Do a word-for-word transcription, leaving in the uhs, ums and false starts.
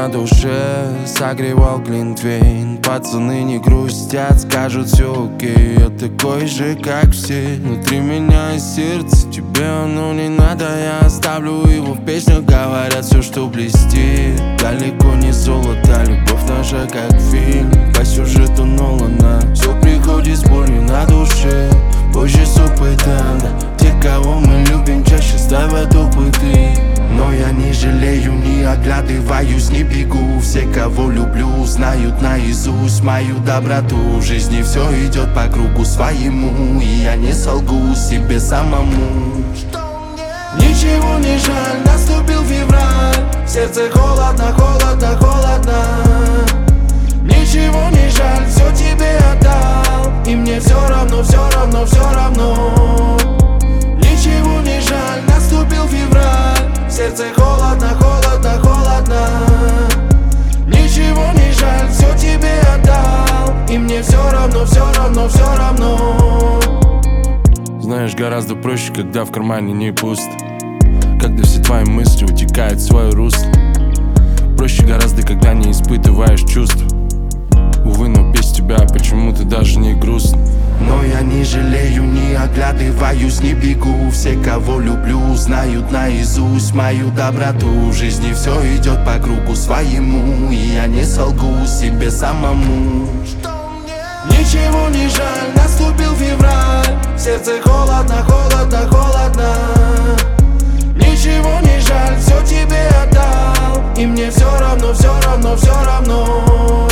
на душе, согревал глинтвейн. Пацаны не грустят, скажут все окей. Я такой же, как все. Внутри меня и сердце, тебе оно не надо. Я оставлю его в песнях, говорят все, что блестит. Далеко не золото, любовь наша как фильм по сюжету Нолана. Все приходит с болью на душе, позже с опытом, да. Те, кого мы любим, чаще ставят опыты. Но я не жалею, не оглядываюсь, не бегу. Все, кого люблю, знают наизусть мою доброту. В жизни все идет по кругу своему, и я не солгу себе самому. Ничего не жаль, наступил февраль. В сердце холодно, холодно, холодно. Ничего не жаль, все тебе отдал. И мне все равно, все равно, все равно. Ничего не жаль, наступил февраль. В сердце холодно, холодно, холодно. Ничего не жаль, все тебе отдал. И мне все равно, все равно, все равно. Знаешь, гораздо проще, когда в кармане не пусто, когда все твои мысли утекают в свое русло. Проще гораздо, когда не испытываешь чувств. Увы, но без тебя почему-то даже не грустно. Но я не жалею, не оглядываюсь, не бегу. Все, кого люблю, знают наизусть мою доброту. В жизни все идет по кругу своему, и я не солгу себе самому. Ничего не жаль, наступил февраль. В сердце холодно, холодно, холодно. Ничего не жаль, все тебе отдал. И мне все равно, все равно, все равно.